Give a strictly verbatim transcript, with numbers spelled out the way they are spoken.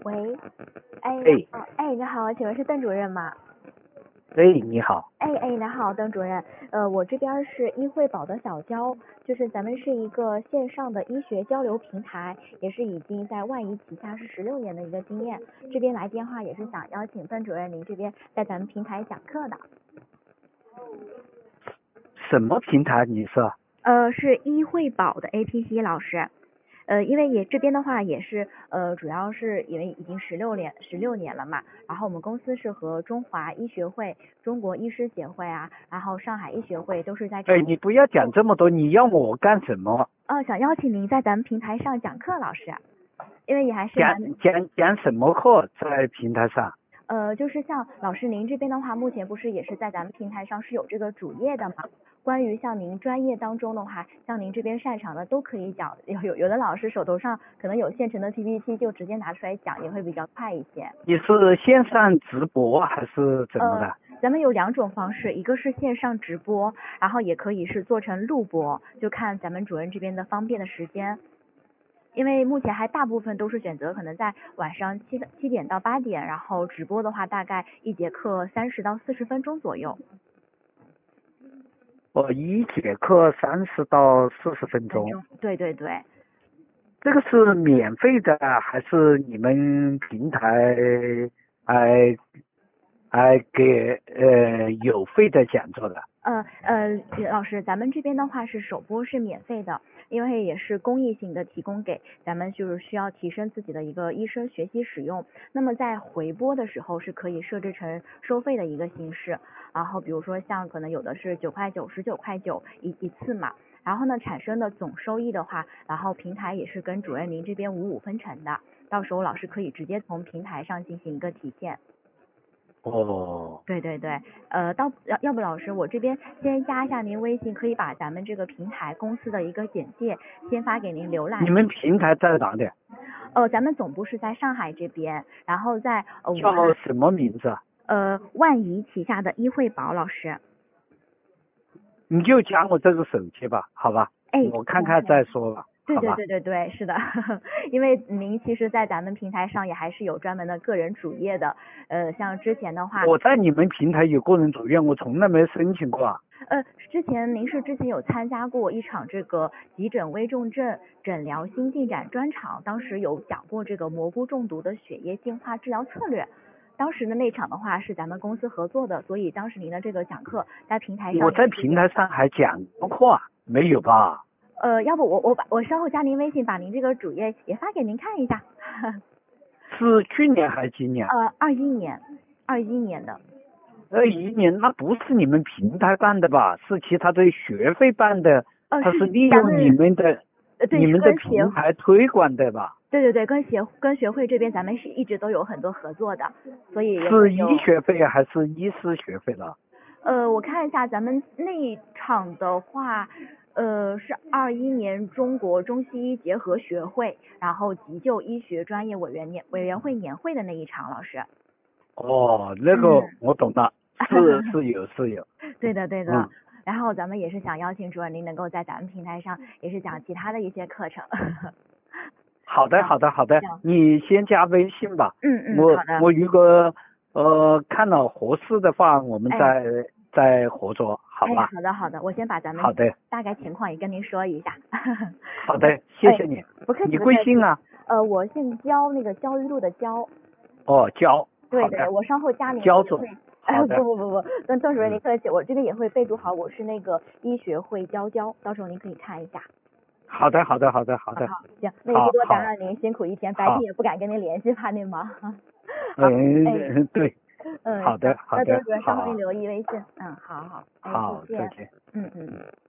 喂，哎，你哎好，哎，你好，请问是邓主任吗？ 哎，你好， 哎哎，你好，邓主任，呃，我这边是医惠宝的小娇，就是咱们是一个线上的医学交流平台，也是已经在万医旗下是十六年的一个经验。这边来电话也是想邀请邓主任您这边在咱们平台讲课的。 什么平台你是？ 呃，是医惠宝的 A P P 老师。呃，因为也这边的话也是呃，主要是因为已经十六年十六年了嘛，然后我们公司是和中华医学会、中国医师协会啊，然后上海医学会都是在哎，你不要讲这么多，你要我干什么？ 呃想邀请您在咱们平台上讲课，老师，因为也还是讲蛮讲讲什么课在平台上？ 呃，就是像老师您这边的话，目前不是也是在咱们平台上是有这个主页的嘛？关于像您专业当中的话，像您这边擅长的都可以讲。有有有的老师手头上可能有现成的 P P T，就直接拿出来讲，也会比较快一些。 你是线上直播还是怎么的？ 呃，咱们有两种方式，一个是线上直播，然后也可以是做成录播，就看咱们主任这边的方便的时间。因为目前还大部分都是选择可能在晚上七七点到八点，然后直播的话大概一节课三十到四十分钟左右。 哦，一节课三十到四十分钟。 对对对。 这个是免费的还是你们平台还还给呃有费的讲座的？ 呃呃，老师，咱们这边的话是首播是免费的，因为也是公益性的提供给咱们，就是需要提升自己的一个医生学习使用。那么在回播的时候是可以设置成收费的一个形式，然后比如说像可能有的是九块九、十九块九一一次嘛，然后呢产生的总收益的话，然后平台也是跟主任您这边五五分成的，到时候老师可以直接从平台上进行一个体现。 哦， 对对对，呃，到要要不老师，我这边先加一下您微信，可以把咱们这个平台公司的一个简介先发给您浏览。 你们平台在哪里？ 呃，咱们总部是在上海这边，然后在呃武叫汉。 什么名字？ 呃，万怡旗下的医惠宝老师。 你就讲我这个手机吧，好吧？ 哎， 我看看再说吧。 对对对对对，是的，因为您其实，在咱们平台上也还是有专门的个人主页的，呃，像之前的话， 我在你们平台有个人主页，我从来没申请过啊。 呃，之前您是之前有参加过一场这个急诊危重症诊疗新进展专场，当时有讲过这个蘑菇中毒的血液净化治疗策略。当时的那场的话是咱们公司合作的，所以当时您的这个讲课在平台上。 我在平台上还讲过课，没有吧？ 呃，要不我我把我稍后加您微信，把您这个主页也发给您看一下。 是去年还是今年？ 呃，二一年，二一年的。 二一年那不是你们平台办的吧？是其他的学费办的， 呃、 它是利用你们的、 呃、 你们的平台推广的吧？ 对对对，跟协跟学会这边咱们是一直都有很多合作的，所以是医学费还是医师学费呢？ 呃，我看一下咱们那一场的话，呃，是二一年中国中西医结合学会，然后急救医学专业委员年委员会年会的那一场，老师。 哦，那个我懂了，嗯、是是有是有。 对的对的、 嗯， 然后咱们也是想邀请主任您能够在咱们平台上也是讲其他的一些课程。 好的好的好的，你先加微信吧。 嗯嗯， 我好的。 我如果呃看了合适的话，我们再、哎、再合作，好吧、 哎？好的好的，我先把咱们好的大概情况也跟您说一下。 好的，谢谢你。 哎、不客气。 你贵姓啊？ 呃，我姓焦，那个焦裕禄的焦。 哦，焦。 对对，我稍后加您。 焦总。 哎，不不不不，邓邓主任您客气，我这边也会备注好，我是那个医学会娇娇，到时候您可以看一下。 好的好的好的好的。 好，行，那也不多打扰您，辛苦一天，白天也不敢跟您联系，怕您忙。 嗯、 哎， 对。 嗯， 好的好的。 那邓主任稍后您留意微信。嗯，好好。 好， 再见。 嗯嗯。